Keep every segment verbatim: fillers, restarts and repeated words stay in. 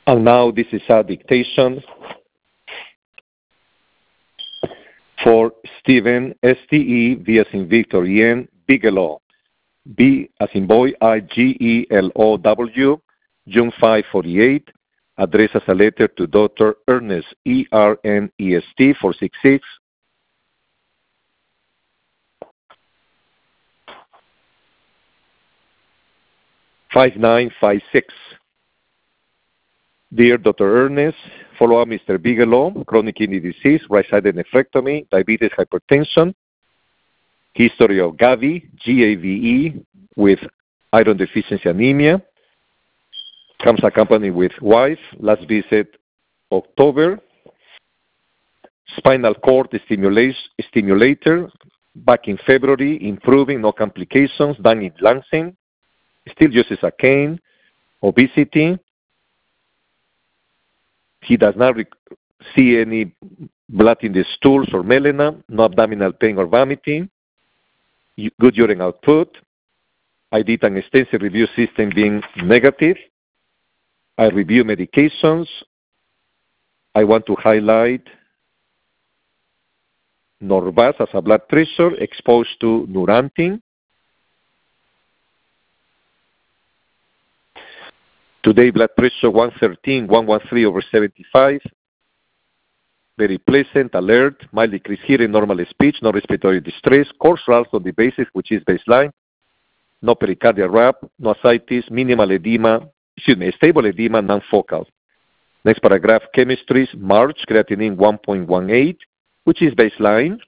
And now this is a dictation for Stephen, S T E, V as in Victor, E N, Bigelow, B as in boy, I G E L O W, June five forty-eight, address as a letter to Doctor Ernest, E R N E S T, four sixty-six, five nine five six. Dear Doctor Ernest, follow up Mister Bigelow, chronic kidney disease, right-sided nephrectomy, diabetes, hypertension, history of Gavi, G A V E, with iron deficiency anemia, comes accompanied with wife, last visit October, spinal cord stimulator, back in February, improving, no complications, done in Lansing, still uses a cane, obesity. He does not rec- see any blood in the stools or melena, no abdominal pain or vomiting, good urine output. I did an extensive review system being negative. I review medications. I want to highlight Norvasc as a blood pressure exposed to Nurantin. Today, blood pressure one thirteen, one thirteen over seventy-five. Very pleasant, alert, mild decreased hearing, normal speech, no respiratory distress, course results on the basis, which is baseline, no pericardial rap, no ascites, minimal edema, excuse me, stable edema, non-focal. Next paragraph, chemistries, March, creatinine one point one eight, which is baseline,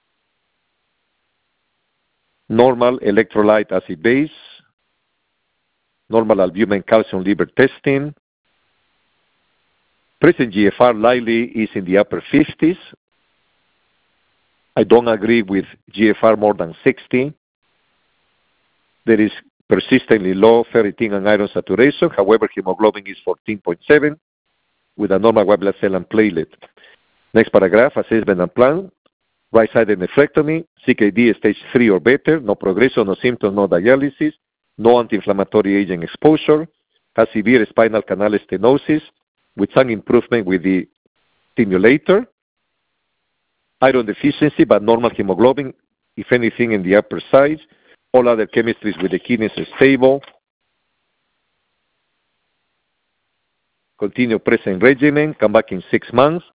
normal electrolyte acid base, normal albumin calcium liver testing. Present G F R likely is in the upper fifties. I don't agree with G F R more than sixty. There is persistently low ferritin and iron saturation. However, hemoglobin is fourteen point seven with a normal white blood cell and platelet. Next paragraph, assessment and plan. Right-sided nephrectomy, C K D stage three or better, no progression, no symptoms, no dialysis, no anti-inflammatory agent exposure, has severe spinal canal stenosis with some improvement with the stimulator, iron deficiency but normal hemoglobin, if anything in the upper sides, all other chemistries with the kidneys are stable. Continue present regimen, come back in six months.